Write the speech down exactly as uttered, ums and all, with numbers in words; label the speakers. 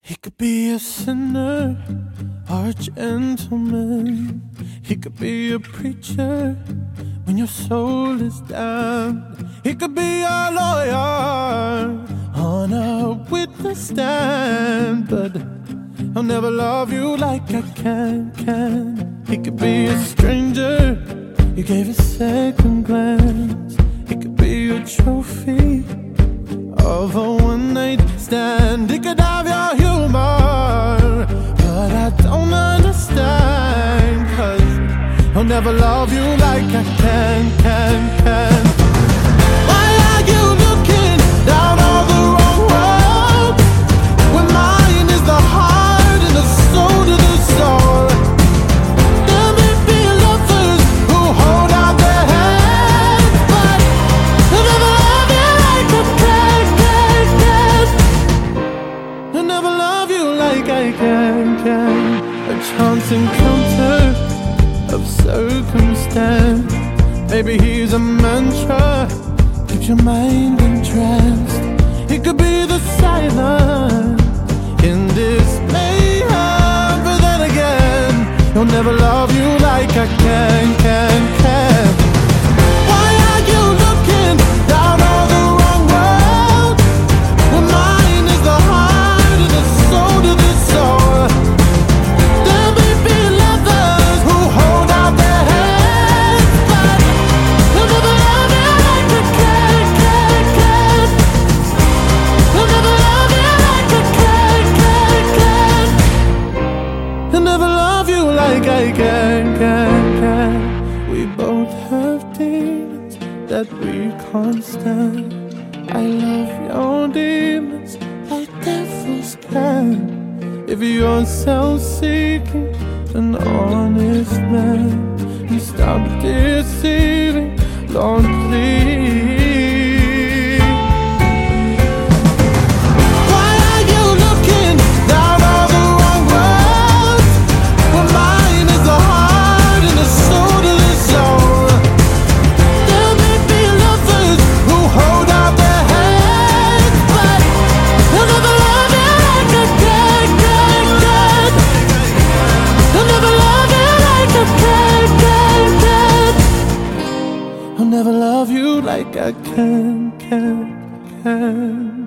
Speaker 1: He could be a sinner or a gentleman. He could be a preacher when your soul is damned. He could be a lawyer on a witness stand, but I'll never love you like I can, can. He could be a stranger you gave a second glance. He could be a trophy of a one-night stand. He could have your humor, but I don't understand, 'cause I'll never love you like I can, can, can. Why are you looking down all the wrong road when mine is the heart and the soul to the soul? There may be lovers who hold out their hands, but I'll never love you like I can, can, can. I'll never love you like I can, can. A chance encounter of circumstance. Maybe he's a mantra, keeps your mind entranced. He could be the silence in this mayhem, but then again, he'll never love you like I can, can, can. Why are you looking down all the wrong road when mine is the heart and the soul to the soul? There may be lovers who hold out their hands, but I'll never love you like I can, can, can. I'll never love you like I can, can, can. I'll never love you like I can, can, can. We both have demons that we can't stand. I love your demons like devils can. If you're self-seeking, an honest man, and stop deceiving, Lord, please. Why are you looking down all the wrong roads when mine is the heart and the soul to the soul? There may be lovers who hold out their hands, but I'll never love you like I can, can, can. I'll never love you like I can, can, can. I'll never love you like I can, can, can.